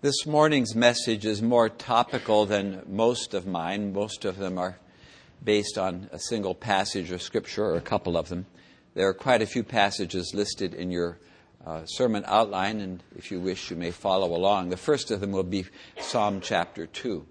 This morning's message is more topical than most of mine. Most of them are based on a single passage of Scripture, or a couple of them. There are quite a few passages listed in your sermon outline, and if you wish, you may follow along. The first of them will be Psalm chapter 2.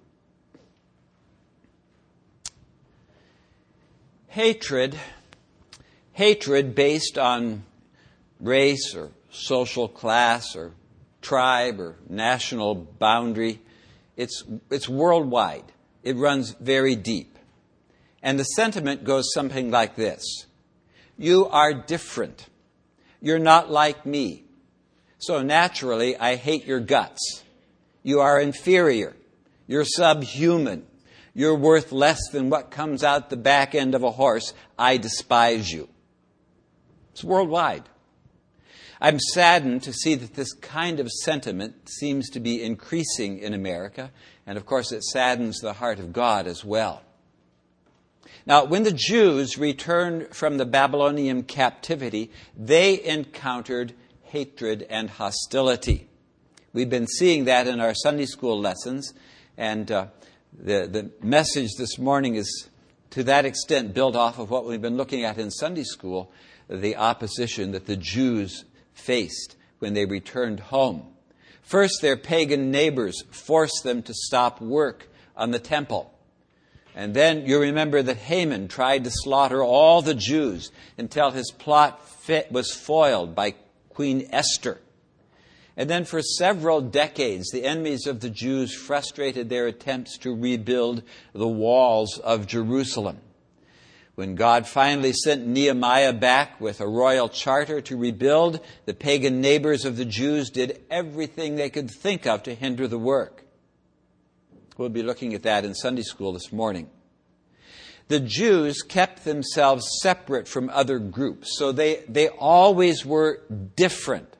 Hatred based on race or social class or tribe or national boundary, it's worldwide. It runs very deep. And the sentiment goes something like this: you are different. You're not like me. So naturally, I hate your guts. You are inferior. You're subhuman. You're worth less than what comes out the back end of a horse. I despise you. It's worldwide. I'm saddened to see that this kind of sentiment seems to be increasing in America, and of course it saddens the heart of God as well. Now, when the Jews returned from the Babylonian captivity, they encountered hatred and hostility. We've been seeing that in our Sunday school lessons, and the message this morning is to that extent built off of what we've been looking at in Sunday school, the opposition that the Jews faced when they returned home. First, their pagan neighbors forced them to stop work on the temple. And then you remember that Haman tried to slaughter all the Jews until his plot was foiled by Queen Esther. And then for several decades, the enemies of the Jews frustrated their attempts to rebuild the walls of Jerusalem. When God finally sent Nehemiah back with a royal charter to rebuild, the pagan neighbors of the Jews did everything they could think of to hinder the work. We'll be looking at that in Sunday school this morning. The Jews kept themselves separate from other groups, so they always were different.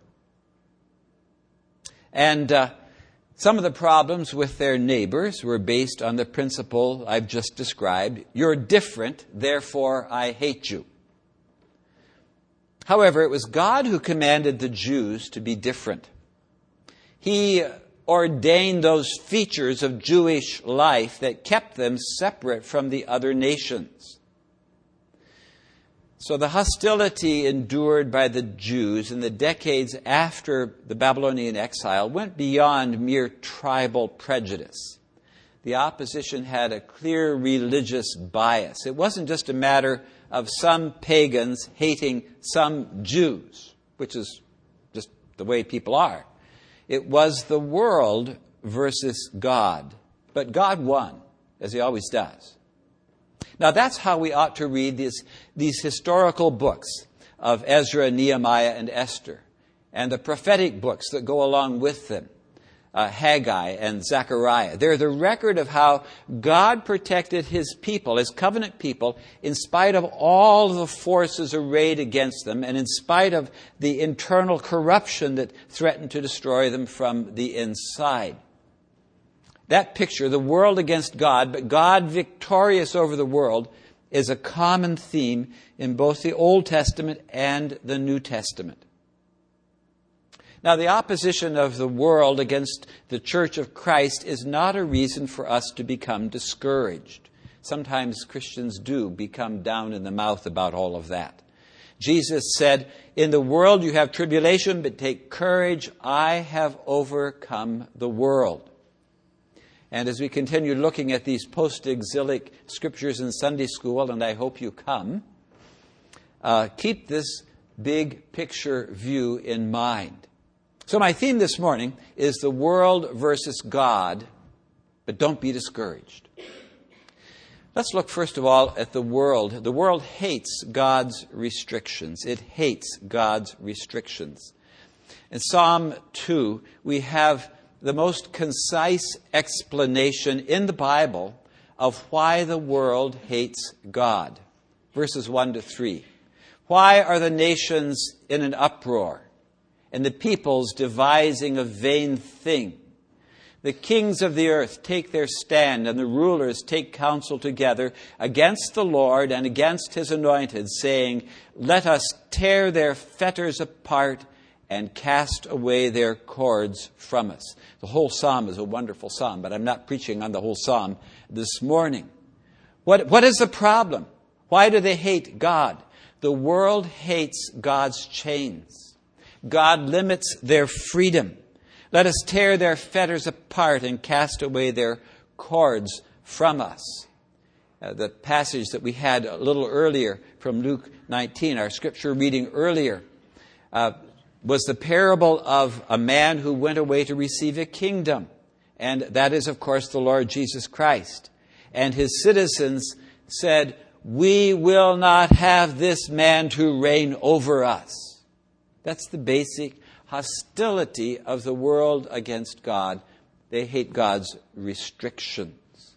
And some of the problems with their neighbors were based on the principle I've just described: you're different, therefore I hate you. However, it was God who commanded the Jews to be different. He ordained those features of Jewish life that kept them separate from the other nations. So the hostility endured by the Jews in the decades after the Babylonian exile went beyond mere tribal prejudice. The opposition had a clear religious bias. It wasn't just a matter of some pagans hating some Jews, which is just the way people are. It was the world versus God. But God won, as he always does. Now, that's how we ought to read these historical books of Ezra, Nehemiah, and Esther, and the prophetic books that go along with them, Haggai and Zechariah. They're the record of how God protected his people, his covenant people, in spite of all the forces arrayed against them and in spite of the internal corruption that threatened to destroy them from the inside. That picture, the world against God, but God victorious over the world, is a common theme in both the Old Testament and the New Testament. Now, the opposition of the world against the Church of Christ is not a reason for us to become discouraged. Sometimes Christians do become down in the mouth about all of that. Jesus said, "In the world you have tribulation, but take courage, I have overcome the world." And as we continue looking at these post-exilic scriptures in Sunday school, and I hope you come, keep this big picture view in mind. So my theme this morning is the world versus God, but don't be discouraged. Let's look first of all at the world. The world hates God's restrictions. It hates God's restrictions. In Psalm 2, we have the most concise explanation in the Bible of why the world hates God. Verses 1 to 3. Why are the nations in an uproar, and the peoples devising a vain thing? The kings of the earth take their stand, and the rulers take counsel together against the Lord and against his anointed, saying, "Let us tear their fetters apart and cast away their cords from us. The whole psalm is a wonderful psalm, but I'm not preaching on the whole psalm this morning. What is the problem? Why do they hate God? The world hates God's chains. God limits their freedom. Let us tear their fetters apart and cast away their cords from us. The passage that we had a little earlier from Luke 19, our scripture reading earlier, was the parable of a man who went away to receive a kingdom. And that is, of course, the Lord Jesus Christ. And his citizens said, "We will not have this man to reign over us." That's the basic hostility of the world against God. They hate God's restrictions.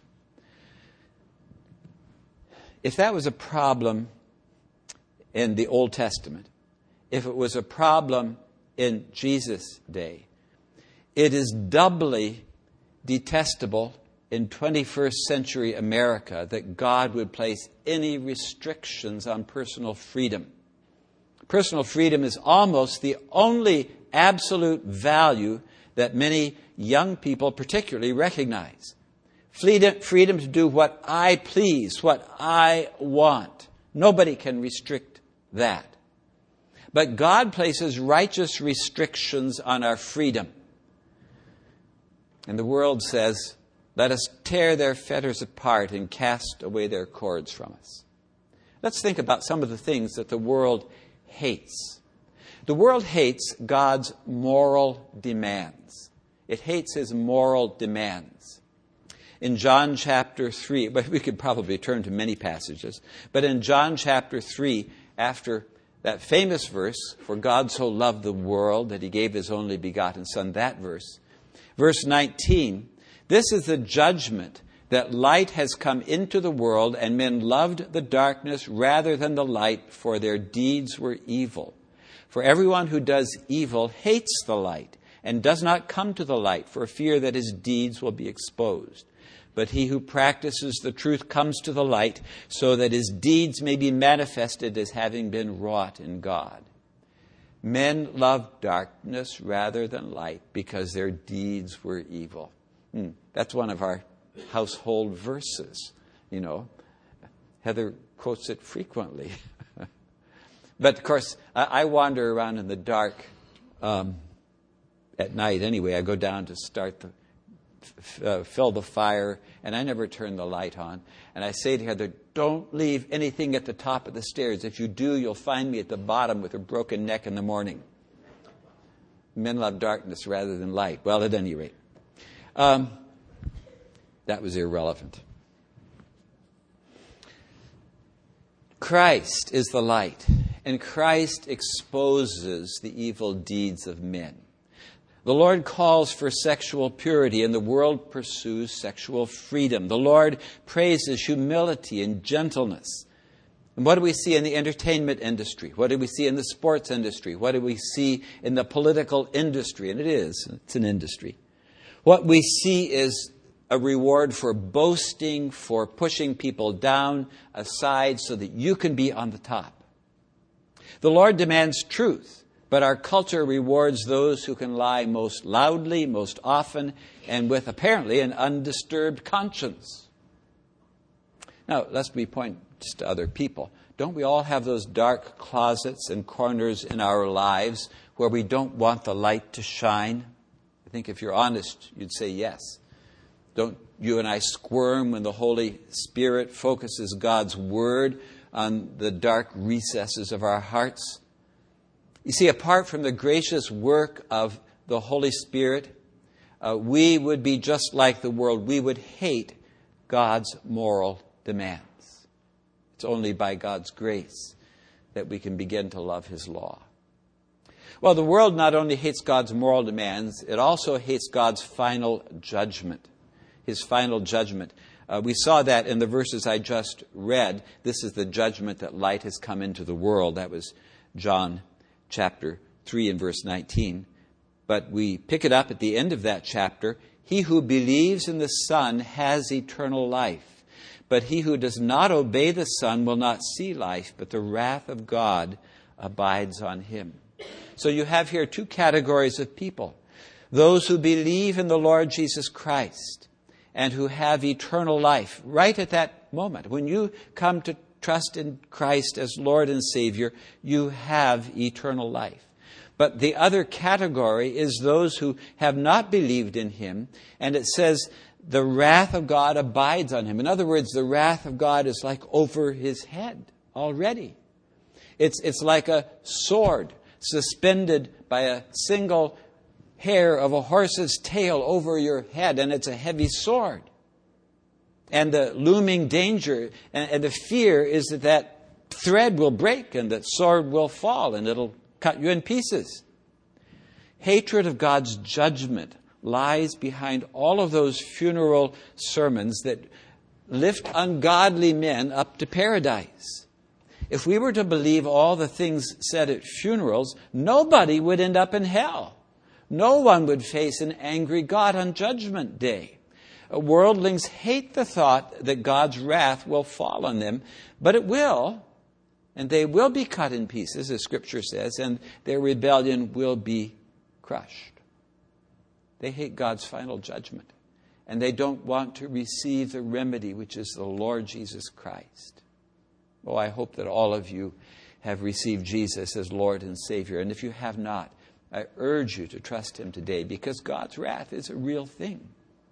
If that was a problem in the Old Testament, if it was a problem in Jesus' day, it is doubly detestable in 21st century America that God would place any restrictions on personal freedom. Personal freedom is almost the only absolute value that many young people particularly recognize. Freedom to do what I please, what I want. Nobody can restrict that. But God places righteous restrictions on our freedom. And the world says, "Let us tear their fetters apart and cast away their cords from us." Let's think about some of the things that the world hates. The world hates God's moral demands. It hates his moral demands. In John chapter 3, but we could probably turn to many passages, but in John chapter 3, after that famous verse, "For God so loved the world that he gave his only begotten Son," that verse, verse 19, "This is the judgment, that light has come into the world, and men loved the darkness rather than the light, for their deeds were evil. For everyone who does evil hates the light, and does not come to the light, for fear that his deeds will be exposed. But he who practices the truth comes to the light, so that his deeds may be manifested as having been wrought in God." Men loved darkness rather than light because their deeds were evil. That's one of our household verses, you know. Heather quotes it frequently. But, of course, I wander around in the dark at night anyway. I go down to start fill the fire, and I never turn the light on. And I say to Heather, "Don't leave anything at the top of the stairs. If you do, you'll find me at the bottom with a broken neck in the morning." Men love darkness rather than light. Well, at any rate, that was irrelevant. Christ is the light, and Christ exposes the evil deeds of men. The Lord calls for sexual purity, and the world pursues sexual freedom. The Lord praises humility and gentleness. And what do we see in the entertainment industry? What do we see in the sports industry? What do we see in the political industry? And it's an industry. What we see is a reward for boasting, for pushing people down, aside, so that you can be on the top. The Lord demands truth. But our culture rewards those who can lie most loudly, most often, and with apparently an undisturbed conscience. Now, lest we point just to other people, don't we all have those dark closets and corners in our lives where we don't want the light to shine? I think if you're honest, you'd say yes. Don't you and I squirm when the Holy Spirit focuses God's Word on the dark recesses of our hearts? You see, apart from the gracious work of the Holy Spirit, we would be just like the world. We would hate God's moral demands. It's only by God's grace that we can begin to love his law. Well, the world not only hates God's moral demands, it also hates God's final judgment, his final judgment. We saw that in the verses I just read. This is the judgment that light has come into the world. That was John chapter 3 and verse 19. But we pick it up at the end of that chapter. "He who believes in the Son has eternal life. But he who does not obey the Son will not see life, but the wrath of God abides on him." So you have here two categories of people. Those who believe in the Lord Jesus Christ and who have eternal life right at that moment. When you come to trust in Christ as Lord and Savior, you have eternal life. But the other category is those who have not believed in Him, and it says the wrath of God abides on him. In other words, the wrath of God is like over his head already. It's like a sword suspended by a single hair of a horse's tail over your head, and it's a heavy sword. And the looming danger and the fear is that thread will break and that sword will fall and it'll cut you in pieces. Hatred of God's judgment lies behind all of those funeral sermons that lift ungodly men up to paradise. If we were to believe all the things said at funerals, nobody would end up in hell. No one would face an angry God on Judgment Day. Worldlings hate the thought that God's wrath will fall on them, but it will, and they will be cut in pieces, as Scripture says, and their rebellion will be crushed. They hate God's final judgment, and they don't want to receive the remedy, which is the Lord Jesus Christ. Oh, I hope that all of you have received Jesus as Lord and Savior, and if you have not, I urge you to trust Him today, because God's wrath is a real thing.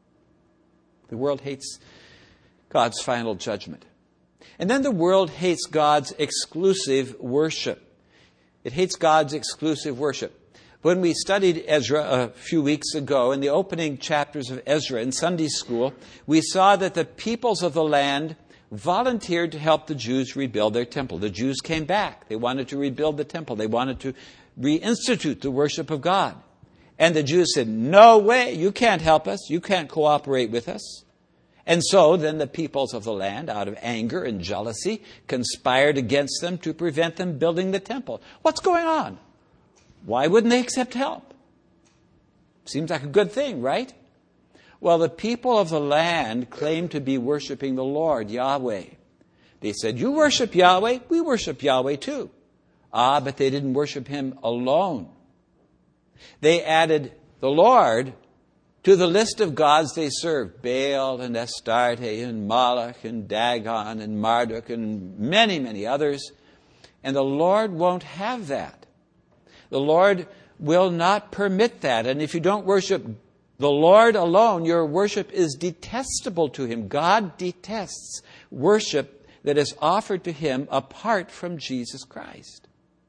The world hates God's final judgment. And then the world hates God's exclusive worship. It hates God's exclusive worship. When we studied Ezra a few weeks ago, in the opening chapters of Ezra in Sunday school, we saw that the peoples of the land volunteered to help the Jews rebuild their temple. The Jews came back. They wanted to rebuild the temple. They wanted to reinstitute the worship of God. And the Jews said, "No way, you can't help us. You can't cooperate with us." And so then the peoples of the land, out of anger and jealousy, conspired against them to prevent them building the temple. What's going on? Why wouldn't they accept help? Seems like a good thing, right? Well, the people of the land claimed to be worshiping the Lord, Yahweh. They said, "You worship Yahweh, we worship Yahweh too." But they didn't worship Him alone. They added the Lord to the list of gods they served: Baal and Astarte and Moloch and Dagon and Marduk and many, many others. And the Lord won't have that. The Lord will not permit that. And if you don't worship the Lord alone, your worship is detestable to Him. God detests worship that is offered to Him apart from Jesus Christ.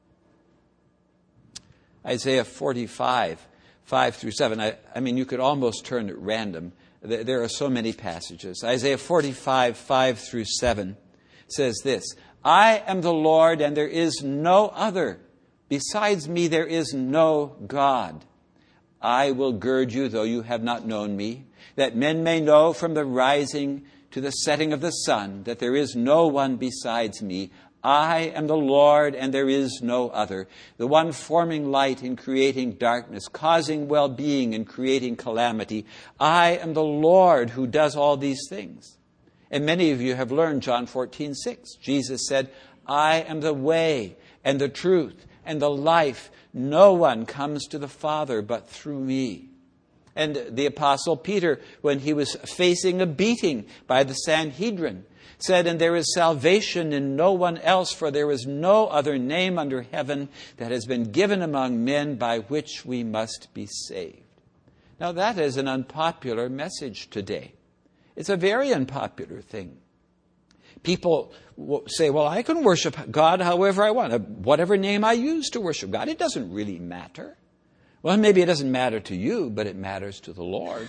Isaiah 45, 5 through 7. I mean, you could almost turn at random. There are so many passages. Isaiah 45, 5 through 7 says this: "I am the Lord, and there is no other. Besides me, there is no God. I will gird you, though you have not known me, that men may know from the rising to the setting of the sun that there is no one besides me. I am the Lord, and there is no other, the one forming light and creating darkness, causing well-being and creating calamity. I am the Lord who does all these things." And many of you have learned John 14:6. Jesus said, "I am the way and the truth and the life. No one comes to the Father but through me." And the Apostle Peter, when he was facing a beating by the Sanhedrin, said, "And there is salvation in no one else, for there is no other name under heaven that has been given among men by which we must be saved." Now that is an unpopular message today. It's a very unpopular thing. People say, "Well, I can worship God however I want, whatever name I use to worship God. It doesn't really matter." Well, maybe it doesn't matter to you, but it matters to the Lord.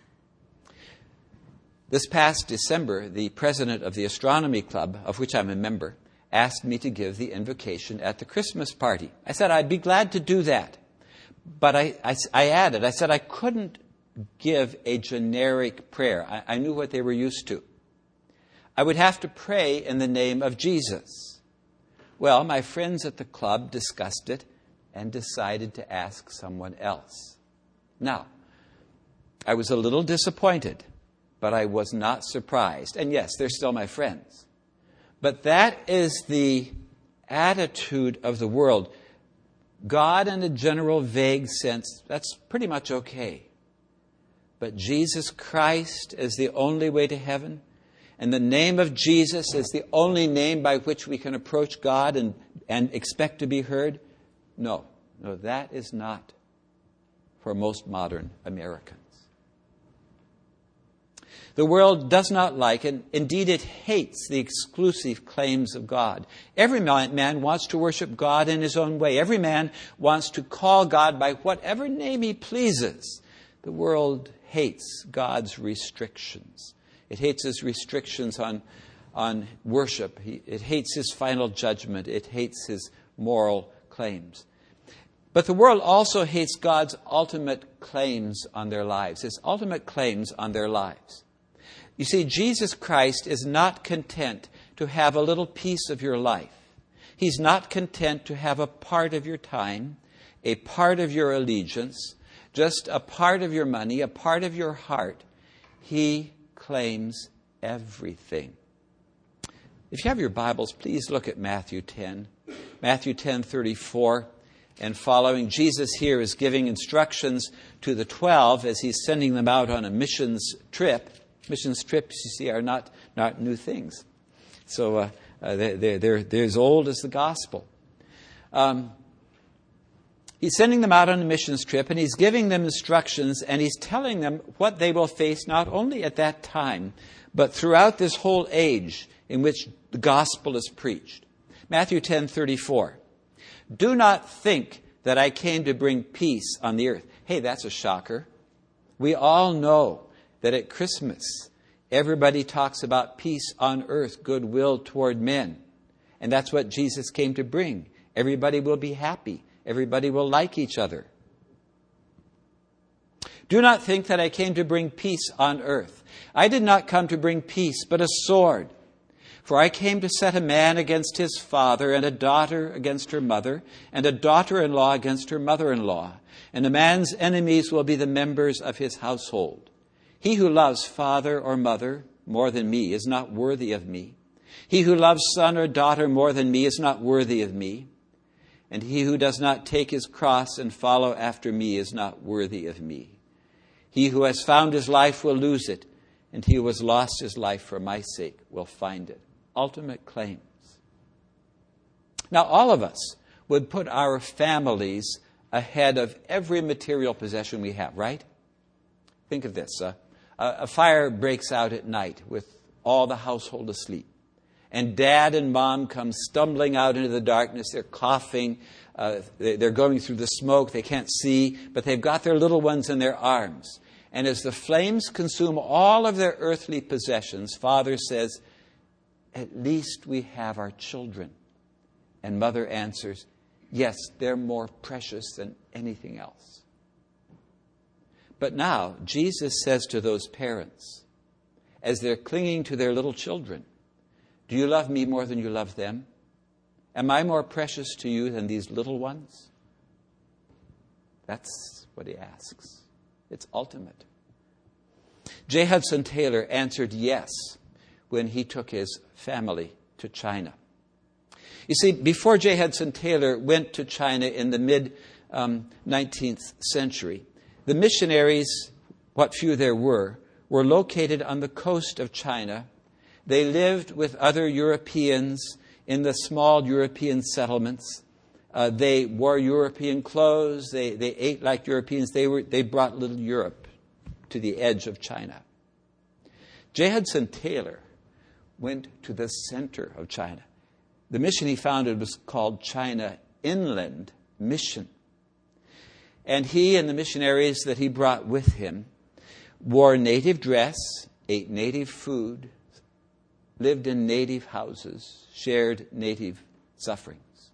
This past December, the president of the Astronomy Club, of which I'm a member, asked me to give the invocation at the Christmas party. I said I'd be glad to do that. But I added, I said I couldn't give a generic prayer. I knew what they were used to. I would have to pray in the name of Jesus. Well, my friends at the club discussed it and decided to ask someone else. Now, I was a little disappointed, but I was not surprised. And yes, they're still my friends. But that is the attitude of the world. God in a general vague sense, that's pretty much okay. But Jesus Christ is the only way to heaven, and the name of Jesus is the only name by which we can approach God and expect to be heard. No, that is not for most modern Americans. The world does not like, and indeed it hates, the exclusive claims of God. Every man wants to worship God in his own way. Every man wants to call God by whatever name he pleases. The world hates God's restrictions. It hates his restrictions on worship. It hates his final judgment. It hates his moral claims. But the world also hates God's ultimate claims on their lives, his ultimate claims on their lives. You see, Jesus Christ is not content to have a little piece of your life. He's not content to have a part of your time, a part of your allegiance, just a part of your money, a part of your heart. He claims everything. If you have your Bibles, please look at Matthew 10. Matthew 10:34 and following. Jesus here is giving instructions to the 12 as he's sending them out on a missions trip. Missions trips, you see, are not new things. So they're as old as the gospel. He's sending them out on a missions trip, and he's giving them instructions, and he's telling them what they will face not only at that time, but throughout this whole age in which the gospel is preached. Matthew 10:34. Do not think that I came to bring peace on the earth. Hey, that's a shocker. We all know that at Christmas, everybody talks about peace on earth, goodwill toward men. And that's what Jesus came to bring. Everybody will be happy. Everybody will like each other. Do not think that I came to bring peace on earth. I did not come to bring peace, but a sword. For I came to set a man against his father, and a daughter against her mother, and a daughter-in-law against her mother-in-law. And a man's enemies will be the members of his household. He who loves father or mother more than me is not worthy of me. He who loves son or daughter more than me is not worthy of me. And he who does not take his cross and follow after me is not worthy of me. He who has found his life will lose it, and he who has lost his life for my sake will find it. Ultimate claims. Now, all of us would put our families ahead of every material possession we have, right? Think of this. A fire breaks out at night with all the household asleep. And Dad and Mom come stumbling out into the darkness. They're coughing. They're going through the smoke. They can't see, but they've got their little ones in their arms. And as the flames consume all of their earthly possessions, Father says, at least we have our children. And Mother answers, yes, they're more precious than anything else. But now, Jesus says to those parents, as they're clinging to their little children, do you love me more than you love them? Am I more precious to you than these little ones? That's what he asks. It's ultimate. J. Hudson Taylor answered yes when he took his family to China. You see, before J. Hudson Taylor went to China in the mid-19th century, the missionaries, what few there were located on the coast of China. They lived with other Europeans in the small European settlements. They wore European clothes. They ate like Europeans. They brought little Europe to the edge of China. J. Hudson Taylor went to the center of China. The mission he founded was called China Inland Mission. And he and the missionaries that he brought with him wore native dress, ate native food, lived in native houses, shared native sufferings.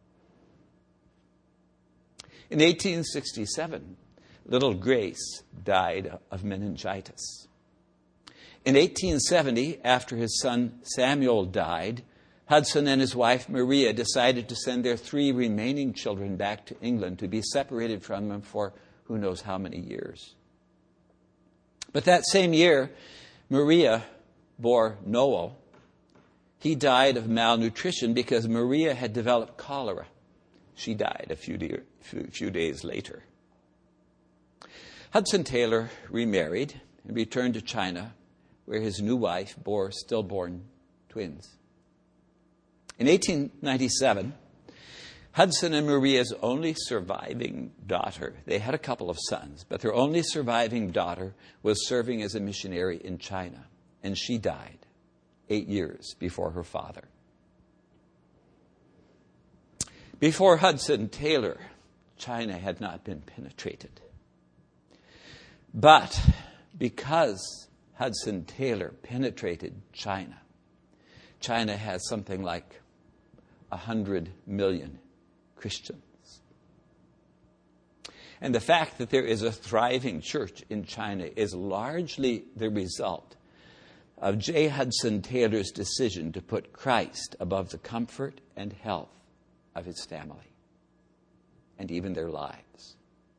In 1867, little Grace died of meningitis. In 1870, after his son Samuel died, Hudson and his wife Maria decided to send their 3 remaining children back to England to be separated from them for who knows how many years. But that same year, Maria bore Noel. He died of malnutrition because Maria had developed cholera. She died a few days later. Hudson Taylor remarried and returned to China, where his new wife bore stillborn twins. In 1897, Hudson and Maria's only surviving daughter, they had a couple of sons, but their only surviving daughter was serving as a missionary in China, and she died 8 years before her father. Before Hudson Taylor, China had not been penetrated. But because Hudson Taylor penetrated China, China has something like 100 million Christians. And the fact that there is a thriving church in China is largely the result of J. Hudson Taylor's decision to put Christ above the comfort and health of his family and even their lives.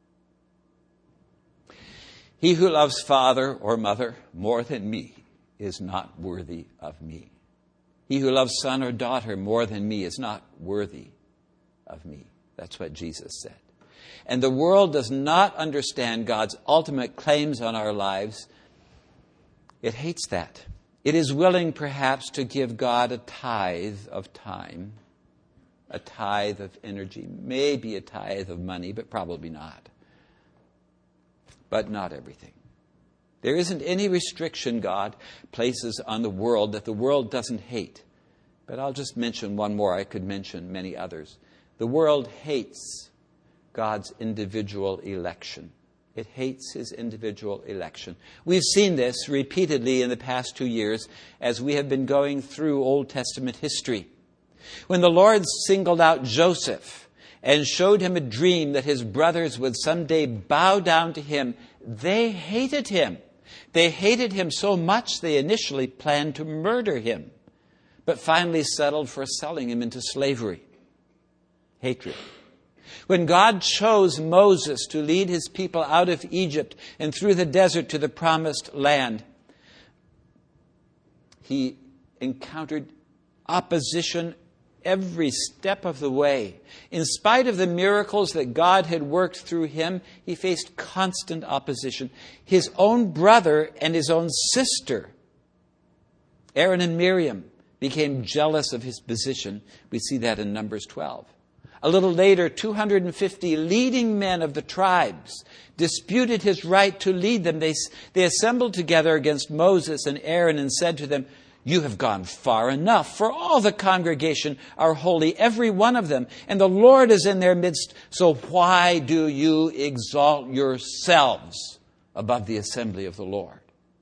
He who loves father or mother more than me is not worthy of me. He who loves son or daughter more than me is not worthy of me. That's what Jesus said. And the world does not understand God's ultimate claims on our lives. It hates that. It is willing perhaps to give God a tithe of time, a tithe of energy, maybe a tithe of money, but probably not. But not everything. There isn't any restriction God places on the world that the world doesn't hate. But I'll just mention one more. I could mention many others. The world hates God's individual election. It hates his individual election. We've seen this repeatedly in the past 2 years as we have been going through Old Testament history. When the Lord singled out Joseph and showed him a dream that his brothers would someday bow down to him, they hated him. They hated him so much they initially planned to murder him, but finally settled for selling him into slavery. Hatred. When God chose Moses to lead his people out of Egypt and through the desert to the promised land, he encountered opposition every step of the way. In spite of the miracles that God had worked through him, he faced constant opposition. His own brother and his own sister, Aaron and Miriam, became jealous of his position. We see that in Numbers 12. A little later, 250 leading men of the tribes disputed his right to lead them. They assembled together against Moses and Aaron and said to them, "You have gone far enough, for all the congregation are holy, every one of them, and the Lord is in their midst. So why do you exalt yourselves above the assembly of the Lord?"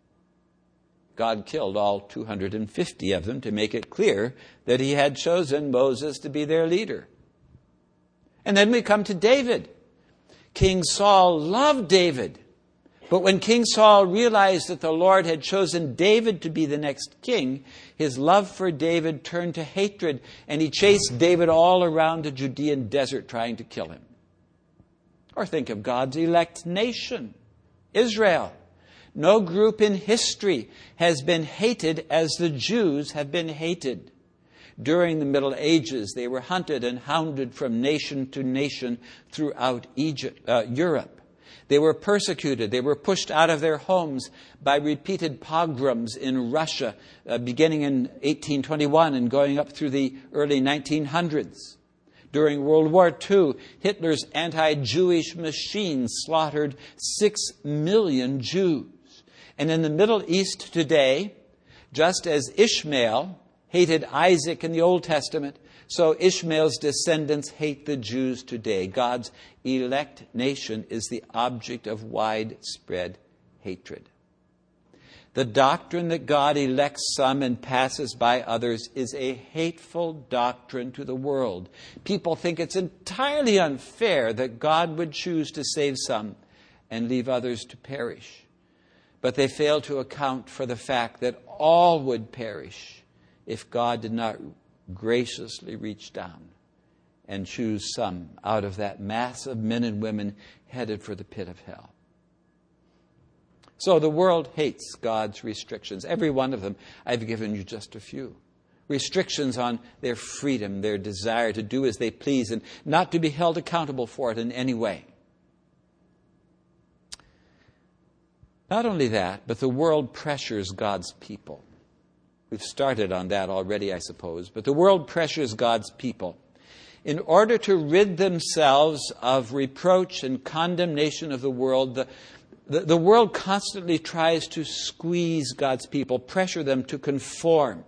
God killed all 250 of them to make it clear that he had chosen Moses to be their leader. And then we come to David. King Saul loved David. But when King Saul realized that the Lord had chosen David to be the next king, his love for David turned to hatred, and he chased David all around the Judean desert trying to kill him. Or think of God's elect nation, Israel. No group in history has been hated as the Jews have been hated. During the Middle Ages, they were hunted and hounded from nation to nation throughout Europe. They were persecuted. They were pushed out of their homes by repeated pogroms in Russia, beginning in 1821 and going up through the early 1900s. During World War II, Hitler's anti-Jewish machine slaughtered 6 million Jews. And in the Middle East today, just as Ishmael hated Isaac in the Old Testament, so Ishmael's descendants hate the Jews today. God's elect nation is the object of widespread hatred. The doctrine that God elects some and passes by others is a hateful doctrine to the world. People think it's entirely unfair that God would choose to save some and leave others to perish. But they fail to account for the fact that all would perish if God did not graciously reach down and choose some out of that mass of men and women headed for the pit of hell. So the world hates God's restrictions. Every one of them. I've given you just a few. restrictions on their freedom, their desire to do as they please, and not to be held accountable for it in any way. Not only that, but the world pressures God's people. We've started on that already, I suppose, but the world pressures God's people in order to rid themselves of reproach and condemnation of the world. The world constantly tries to squeeze God's people, pressure them to conform.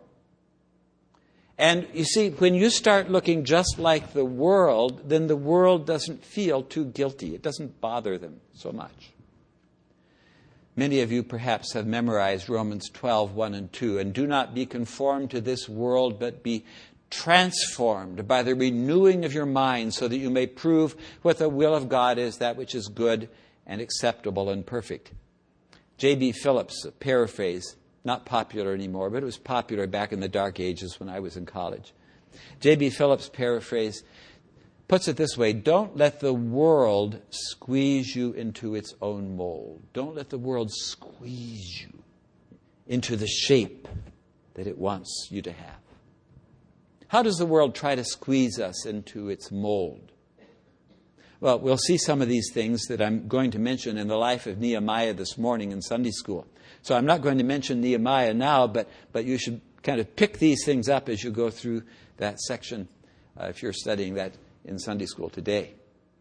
And you see, when you start looking just like the world, then the world doesn't feel too guilty. It doesn't bother them so much. Many of you perhaps have memorized Romans 12, 1 and 2. And do not be conformed to this world, but be transformed by the renewing of your mind, so that you may prove what the will of God is, that which is good and acceptable and perfect. J.B. Phillips, a paraphrase, not popular anymore, but it was popular back in the dark ages when I was in college. J.B. Phillips' paraphrase puts it this way: don't let the world squeeze you into its own mold. Don't let the world squeeze you into the shape that it wants you to have. How does the world try to squeeze us into its mold? Well, we'll see some of these things that I'm going to mention in the life of Nehemiah this morning in Sunday school. So I'm not going to mention Nehemiah now, but you should kind of pick these things up as you go through that section if you're studying that in Sunday school today.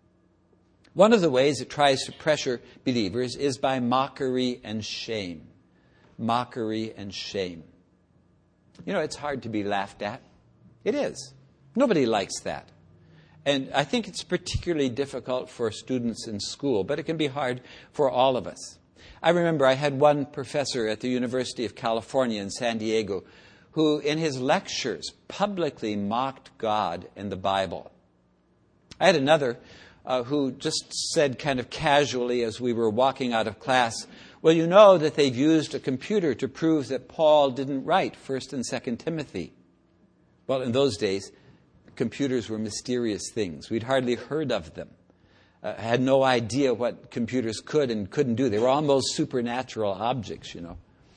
One of the ways it tries to pressure believers is by mockery and shame. Mockery and shame. You know, it's hard to be laughed at. It is. Nobody likes that. And I think it's particularly difficult for students in school, but it can be hard for all of us. I remember I had one professor at the University of California in San Diego who, in his lectures, publicly mocked God and the Bible. I had another who just said kind of casually as we were walking out of class, well, you know that they've used a computer to prove that Paul didn't write 1st and 2nd Timothy. Well, in those days, computers were mysterious things. We'd hardly heard of them. Had no idea what computers could and couldn't do. They were almost supernatural objects, you know.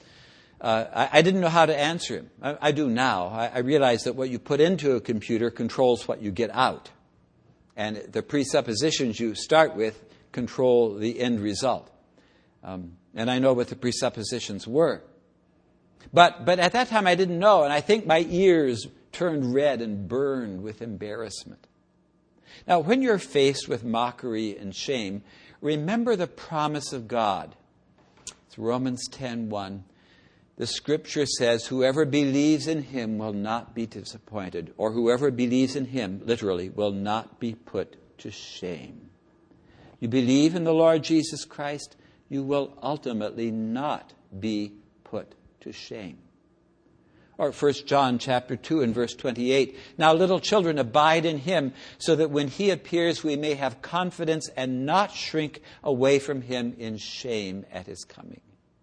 I didn't know how to answer him. I do now. I realize that what you put into a computer controls what you get out. And the presuppositions you start with control the end result. And I know what the presuppositions were. But at that time I didn't know, and I think my ears turned red and burned with embarrassment. Now, when you're faced with mockery and shame, remember the promise of God. It's Romans 10:1. The Scripture says, whoever believes in him will not be disappointed, or whoever believes in him, literally, will not be put to shame. You believe in the Lord Jesus Christ, you will ultimately not be put to shame. Or 1 John chapter 2 and verse 28. Now little children, abide in him, so that when he appears we may have confidence and not shrink away from him in shame at his coming.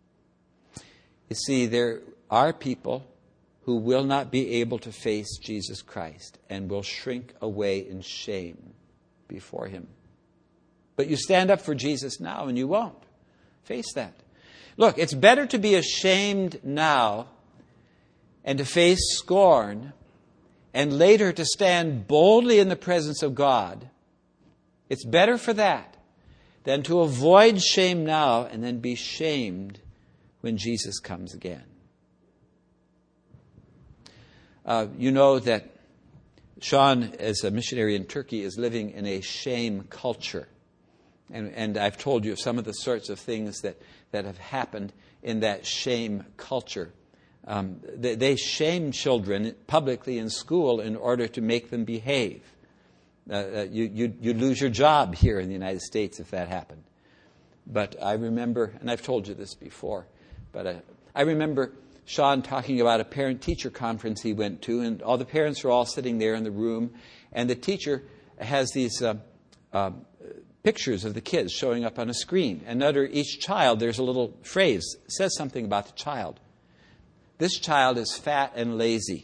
You see, there are people who will not be able to face Jesus Christ and will shrink away in shame before him. But you stand up for Jesus now and you won't. Face that. Look, it's better to be ashamed now and to face scorn, and later to stand boldly in the presence of God. It's better for that than to avoid shame now and then be shamed when Jesus comes again. You know that Sean, as a missionary in Turkey, is living in a shame culture. And I've told you some of the sorts of things that have happened in that shame culture. They shame children publicly in school in order to make them behave. You'd lose your job here in the United States if that happened. But I remember, and I've told you this before, but I remember Sean talking about a parent-teacher conference he went to, and all the parents were all sitting there in the room, and the teacher has these pictures of the kids showing up on a screen. And under each child, there's a little phrase that says something about the child. This child is fat and lazy.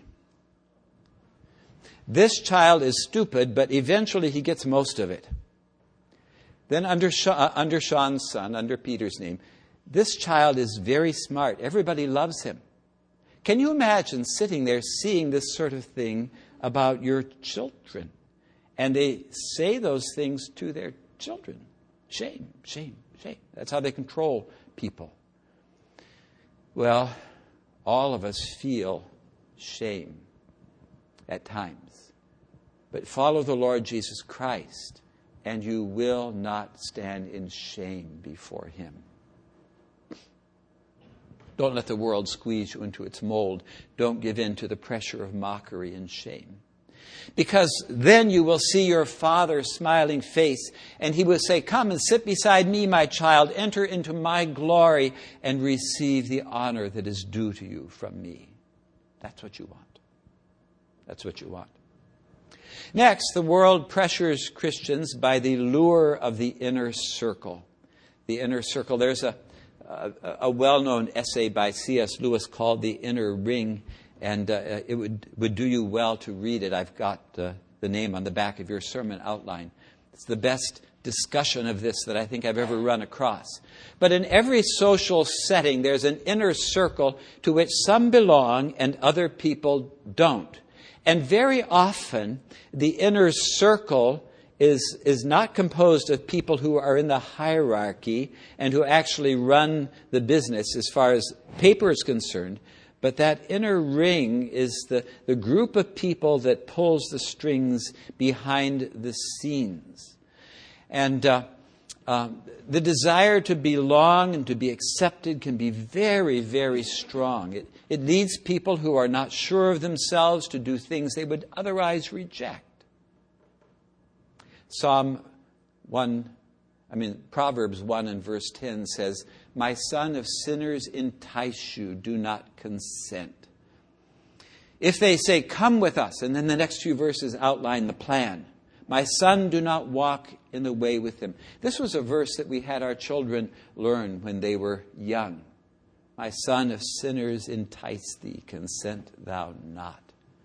This child is stupid, but eventually he gets most of it. Then under Sean's son, under Peter's name, this child is very smart. Everybody loves him. Can you imagine sitting there seeing this sort of thing about your children? And they say those things to their children. Shame, shame, shame. That's how they control people. Well, all of us feel shame at times. But follow the Lord Jesus Christ, and you will not stand in shame before Him. Don't let the world squeeze you into its mold. Don't give in to the pressure of mockery and shame. Because then you will see your Father's smiling face, and He will say, "Come and sit beside me, my child. Enter into my glory and receive the honor that is due to you from me." That's what you want. That's what you want. Next, the world pressures Christians by the lure of the inner circle. The inner circle. There's a well-known essay by C.S. Lewis called The Inner Ring, and it would do you well to read it. I've got the name on the back of your sermon outline. It's the best discussion of this that I think I've ever run across. But in every social setting, there's an inner circle to which some belong and other people don't. And very often, the inner circle is not composed of people who are in the hierarchy and who actually run the business as far as paper is concerned. But that inner ring is the group of people that pulls the strings behind the scenes. And the desire to belong and to be accepted can be very, very strong. It leads people who are not sure of themselves to do things they would otherwise reject. Proverbs 1 and verse 10 says, "My son, if sinners entice you, do not consent." If they say, "Come with us," and then the next few verses outline the plan. "My son, do not walk in the way with them." This was a verse that we had our children learn when they were young. "My son, if sinners entice thee, consent thou not."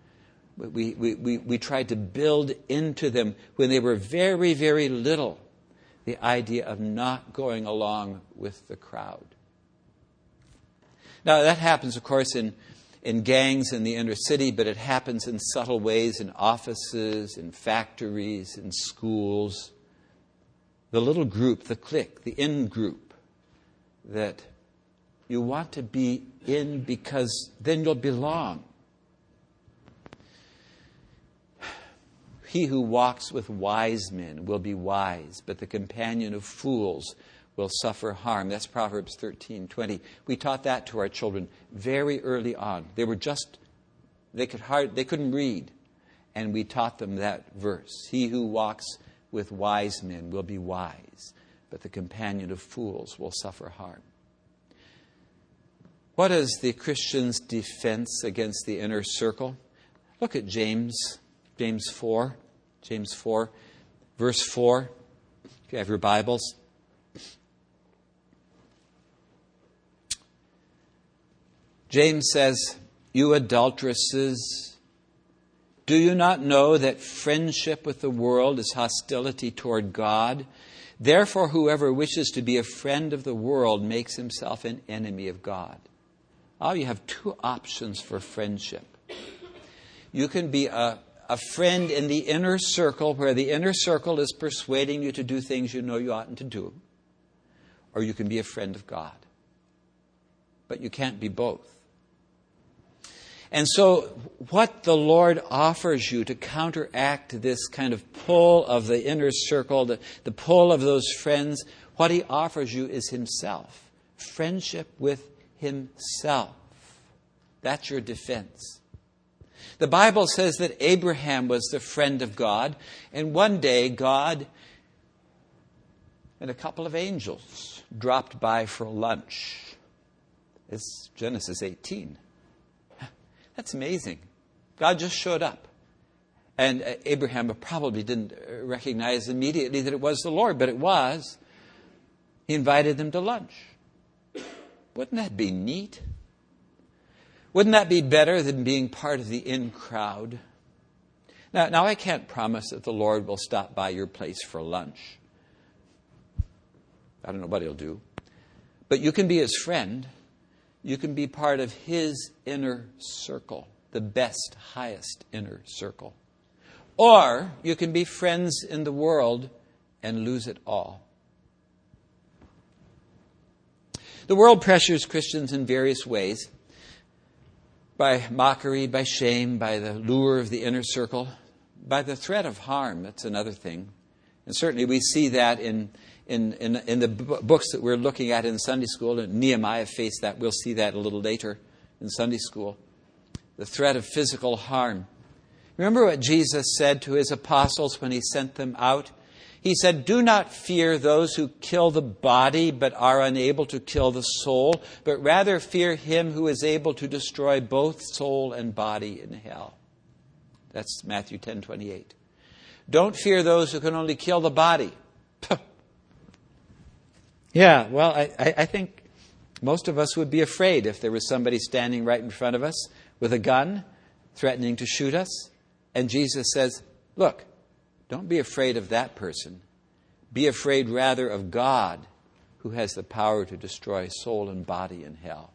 We tried to build into them when they were very, very little the idea of not going along with the crowd. Now that happens, of course, in gangs in the inner city, but it happens in subtle ways in offices, in factories, in schools. The little group, the clique, the in group that you want to be in because then you'll belong. He who walks with wise men will be wise, but the companion of fools will suffer harm. That's Proverbs 13:20. We taught that to our children very early on. They couldn't read, and we taught them that verse. He who walks with wise men will be wise, but the companion of fools will suffer harm. What is the Christian's defense against the inner circle? Look at James 4. James 4, verse 4. If you have your Bibles. James says, "You adulteresses, do you not know that friendship with the world is hostility toward God? Therefore, whoever wishes to be a friend of the world makes himself an enemy of God." Oh, you have two options for friendship. You can be a friend in the inner circle, where the inner circle is persuading you to do things you know you oughtn't to do. Or you can be a friend of God. But you can't be both. And so what the Lord offers you to counteract this kind of pull of the inner circle, the pull of those friends, what He offers you is Himself. Friendship with Himself. That's your defense. The Bible says that Abraham was the friend of God, and one day God and a couple of angels dropped by for lunch. It's Genesis 18. That's amazing. God just showed up. And Abraham probably didn't recognize immediately that it was the Lord, but it was. He invited them to lunch. Wouldn't that be neat? Wouldn't that be better than being part of the in crowd? Now I can't promise that the Lord will stop by your place for lunch. I don't know what He'll do. But you can be His friend. You can be part of His inner circle, the best, highest inner circle. Or you can be friends in the world and lose it all. The world pressures Christians in various ways. By mockery, by shame, by the lure of the inner circle, by the threat of harm. That's another thing. And certainly we see that in the books that we're looking at in Sunday school. And Nehemiah faced that. We'll see that a little later in Sunday school. The threat of physical harm. Remember what Jesus said to His apostles when He sent them out? He said, "Do not fear those who kill the body but are unable to kill the soul, but rather fear Him who is able to destroy both soul and body in hell." That's Matthew 10:28. Don't fear those who can only kill the body. Yeah, well, I think most of us would be afraid if there was somebody standing right in front of us with a gun threatening to shoot us. And Jesus says, look, don't be afraid of that person. Be afraid rather of God, who has the power to destroy soul and body in hell.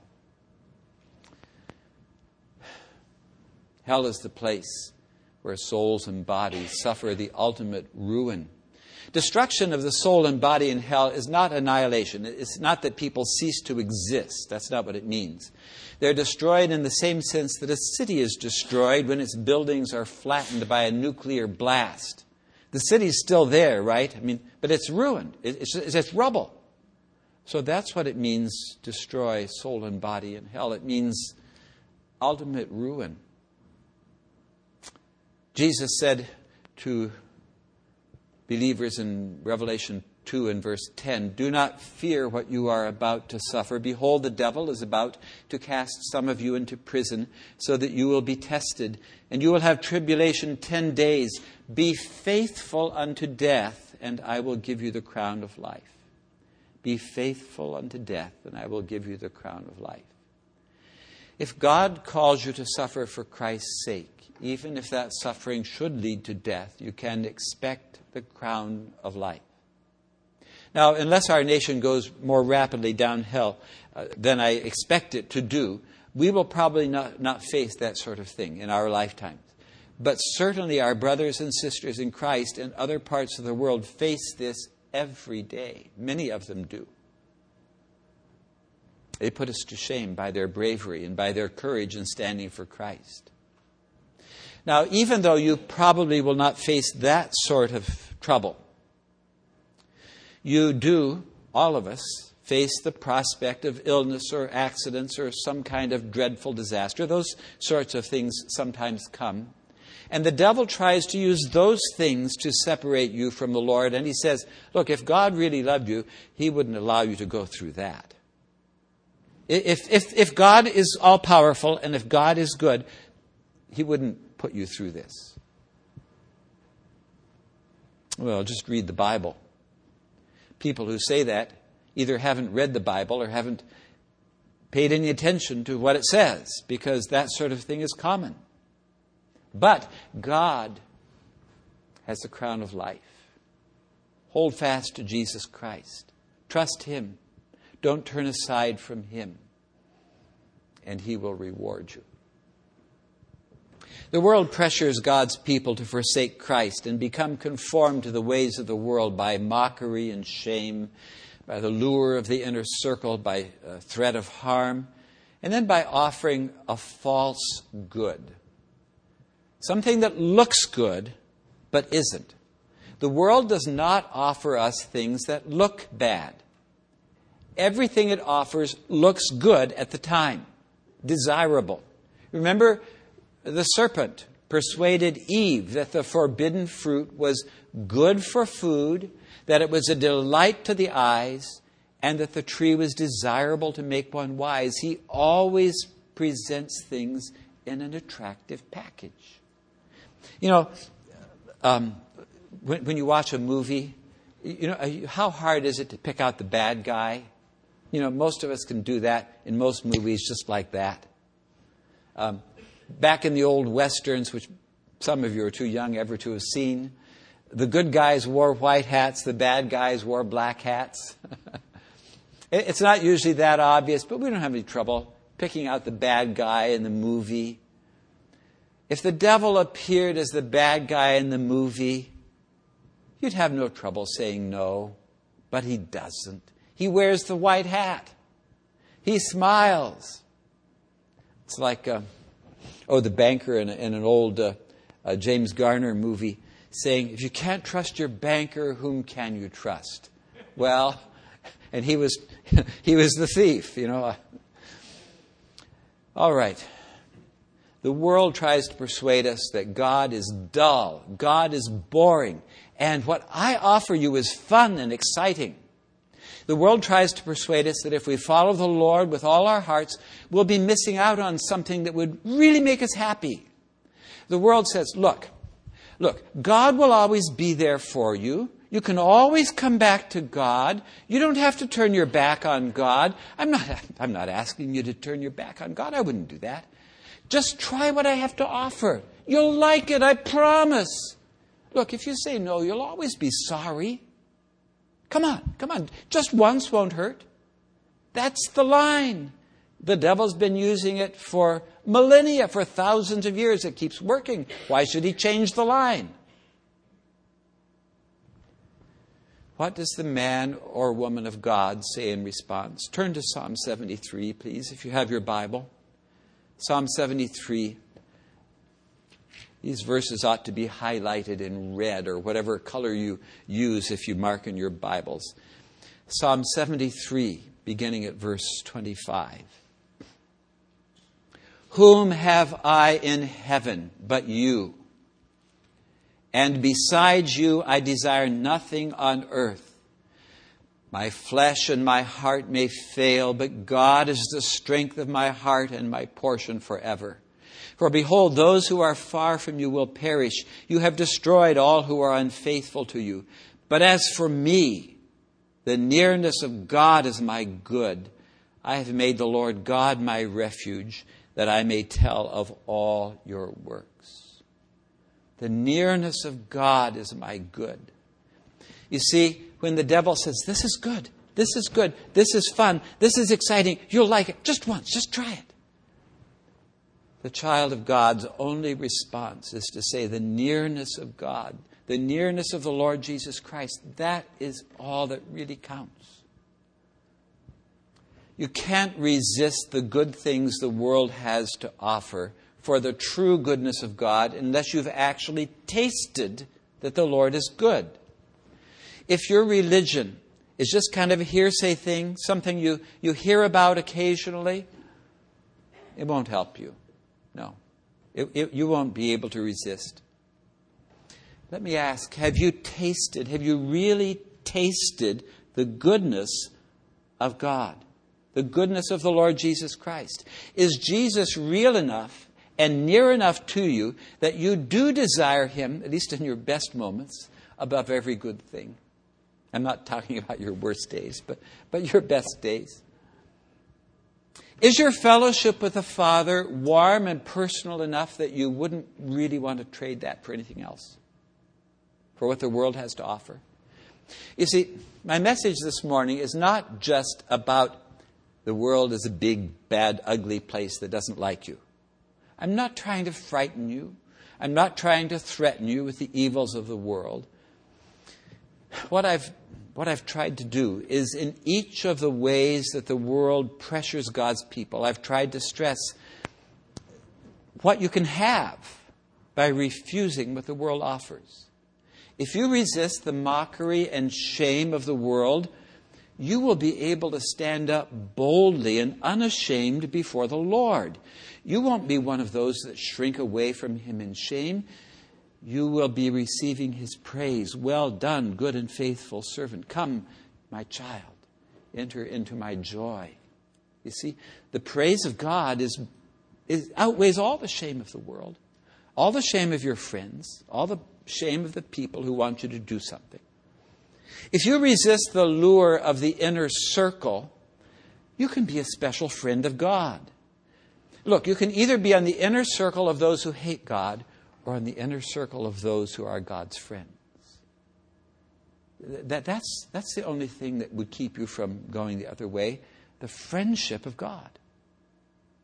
Hell is the place where souls and bodies suffer the ultimate ruin. Destruction of the soul and body in hell is not annihilation. It's not that people cease to exist. That's not what it means. They're destroyed in the same sense that a city is destroyed when its buildings are flattened by a nuclear blast. The city's still there, right? But it's ruined. It's rubble. So that's what it means, destroy soul and body in hell. It means ultimate ruin. Jesus said to believers in Revelation 2 and verse 10, "Do not fear what you are about to suffer. Behold, the devil is about to cast some of you into prison so that you will be tested, and you will have tribulation 10 days. Be faithful unto death, and I will give you the crown of life." Be faithful unto death, and I will give you the crown of life. If God calls you to suffer for Christ's sake, even if that suffering should lead to death, you can expect the crown of life. Now, unless our nation goes more rapidly downhill than I expect it to do, we will probably not face that sort of thing in our lifetimes. But certainly our brothers and sisters in Christ in other parts of the world face this every day. Many of them do. They put us to shame by their bravery and by their courage in standing for Christ. Now, even though you probably will not face that sort of trouble, you do, all of us, face the prospect of illness or accidents or some kind of dreadful disaster. Those sorts of things sometimes come. And the devil tries to use those things to separate you from the Lord. And he says, look, if God really loved you, He wouldn't allow you to go through that. If God is all-powerful and if God is good, He wouldn't put you through this. Well, just read the Bible. People who say that either haven't read the Bible or haven't paid any attention to what it says, because that sort of thing is common. But God has the crown of life. Hold fast to Jesus Christ. Trust Him. Don't turn aside from Him, and He will reward you. The world pressures God's people to forsake Christ and become conformed to the ways of the world by mockery and shame, by the lure of the inner circle, by threat of harm, and then by offering a false good. Something that looks good, but isn't. The world does not offer us things that look bad. Everything it offers looks good at the time, desirable. Remember, the serpent persuaded Eve that the forbidden fruit was good for food, that it was a delight to the eyes, and that the tree was desirable to make one wise. He always presents things in an attractive package. You know, when you watch a movie, you know, how hard is it to pick out the bad guy? You know, most of us can do that in most movies just like that. Back in the old Westerns, which some of you are too young ever to have seen, the good guys wore white hats, the bad guys wore black hats. It's not usually that obvious, but we don't have any trouble picking out the bad guy in the movie. If the devil appeared as the bad guy in the movie, you'd have no trouble saying no. But he doesn't. He wears the white hat. He smiles. It's like, the banker in an old James Garner movie saying, if you can't trust your banker, whom can you trust? Well, and he was the thief, All right. The world tries to persuade us that God is dull, God is boring, and what I offer you is fun and exciting. The world tries to persuade us that if we follow the Lord with all our hearts, we'll be missing out on something that would really make us happy. The world says, look, God will always be there for you. You can always come back to God. You don't have to turn your back on God. I'm not asking you to turn your back on God. I wouldn't do that. Just try what I have to offer. You'll like it, I promise. Look, if you say no, you'll always be sorry. Come on. Just once won't hurt. That's the line. The devil's been using it for millennia, for thousands of years. It keeps working. Why should he change the line? What does the man or woman of God say in response? Turn to Psalm 73, please, if you have your Bible. Psalm 73. These verses ought to be highlighted in red or whatever color you use if you mark in your Bibles. Psalm 73, beginning at verse 25. Whom have I in heaven but you? And besides you I desire nothing on earth. My flesh and my heart may fail, but God is the strength of my heart and my portion forever. For behold, those who are far from you will perish. You have destroyed all who are unfaithful to you. But as for me, the nearness of God is my good. I have made the Lord God my refuge, that I may tell of all your works. The nearness of God is my good. You see, when the devil says, this is good, this is fun, this is exciting, you'll like it, just once, just try it. The child of God's only response is to say the nearness of God, the nearness of the Lord Jesus Christ, that is all that really counts. You can't resist the good things the world has to offer for the true goodness of God unless you've actually tasted that the Lord is good. If your religion is just kind of a hearsay thing, something you hear about occasionally, it won't help you. No. You won't be able to resist. Let me ask, have you really tasted the goodness of God? The goodness of the Lord Jesus Christ? Is Jesus real enough and near enough to you that you do desire Him, at least in your best moments, above every good thing? I'm not talking about your worst days, but your best days. Is your fellowship with the Father warm and personal enough that you wouldn't really want to trade that for anything else? For what the world has to offer? You see, my message this morning is not just about the world as a big, bad, ugly place that doesn't like you. I'm not trying to frighten you. I'm not trying to threaten you with the evils of the world. What I've tried to do is in each of the ways that the world pressures God's people, I've tried to stress what you can have by refusing what the world offers. If you resist the mockery and shame of the world, you will be able to stand up boldly and unashamed before the Lord. You won't be one of those that shrink away from Him in shame. You will be receiving His praise. Well done, good and faithful servant. Come, my child, enter into my joy. You see, the praise of God outweighs all the shame of the world, all the shame of your friends, all the shame of the people who want you to do something. If you resist the lure of the inner circle, you can be a special friend of God. Look, you can either be on the inner circle of those who hate God or on the inner circle of those who are God's friends. That's the only thing that would keep you from going the other way, the friendship of God.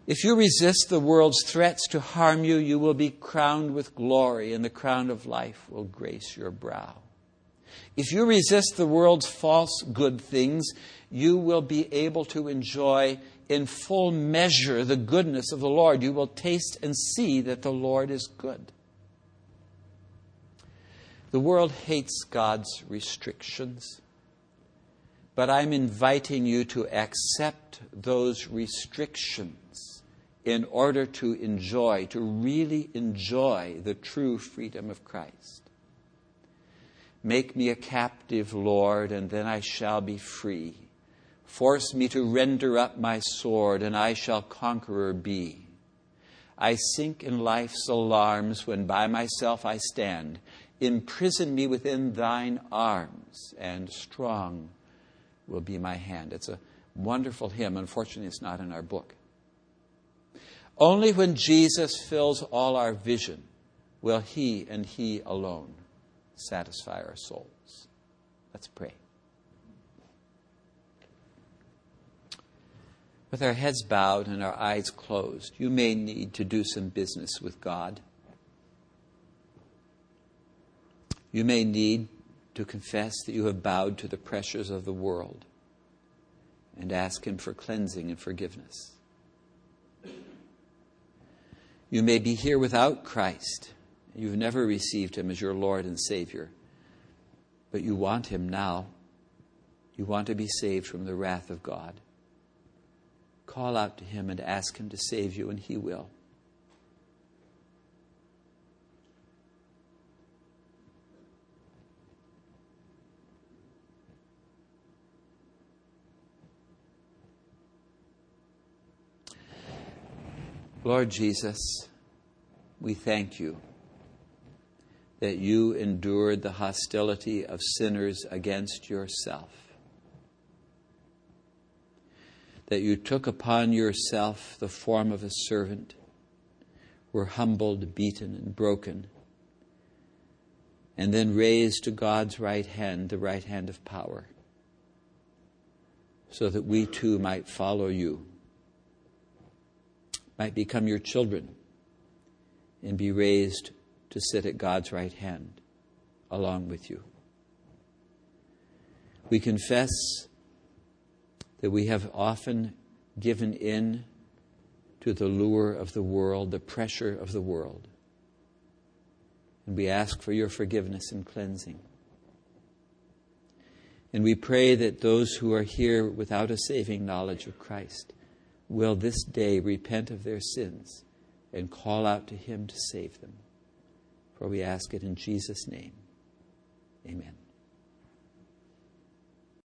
If you resist the world's threats to harm you, you will be crowned with glory, and the crown of life will grace your brow. If you resist the world's false good things, you will be able to enjoy in full measure the goodness of the Lord. You will taste and see that the Lord is good. The world hates God's restrictions, but I'm inviting you to accept those restrictions in order to really enjoy the true freedom of Christ. Make me a captive, Lord, and then I shall be free. Force me to render up my sword, and I shall conqueror be. I sink in life's alarms when by myself I stand. Imprison me within thine arms, and strong will be my hand. It's a wonderful hymn. Unfortunately, it's not in our book. Only when Jesus fills all our vision will He and He alone satisfy our souls. Let's pray. With our heads bowed and our eyes closed, you may need to do some business with God. You may need to confess that you have bowed to the pressures of the world and ask Him for cleansing and forgiveness. You may be here without Christ. You've never received Him as your Lord and Savior, but you want Him now. You want to be saved from the wrath of God. Call out to Him and ask Him to save you, and He will. Lord Jesus, we thank you that you endured the hostility of sinners against yourself, that you took upon yourself the form of a servant, were humbled, beaten, and broken, and then raised to God's right hand, the right hand of power, so that we too might follow you, might become your children, and be raised to sit at God's right hand along with you. We confess that we have often given in to the lure of the world, the pressure of the world. And we ask for your forgiveness and cleansing. And we pray that those who are here without a saving knowledge of Christ will this day repent of their sins and call out to Him to save them. For we ask it in Jesus' name. Amen.